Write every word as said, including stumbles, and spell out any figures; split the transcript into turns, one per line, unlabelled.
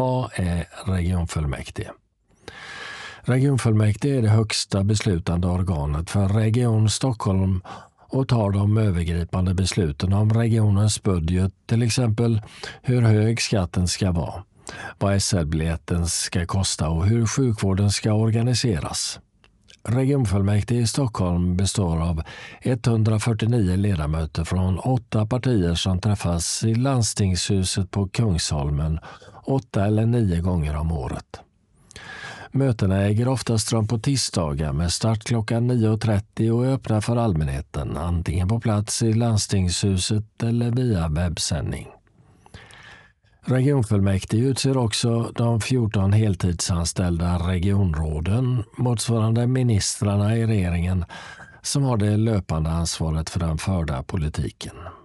Vad är regionfullmäktige? Regionfullmäktige är det högsta beslutande organet för Region Stockholm och tar de övergripande besluten om regionens budget, till exempel hur hög skatten ska vara, vad S L-biljetten ska kosta och hur sjukvården ska organiseras. Regionfullmäktige i Stockholm består av etthundrafyrtionio ledamöter från åtta partier som träffas i landstingshuset på Kungsholmen åtta eller nio gånger om året. Mötena äger oftast rum på tisdagar med start klockan nio trettio och är öppna för allmänheten, antingen på plats i landstingshuset eller via webbsändning. Regionfullmäktige utser också de fjorton heltidsanställda regionråden, motsvarande ministrarna i regeringen, som har det löpande ansvaret för den förda politiken.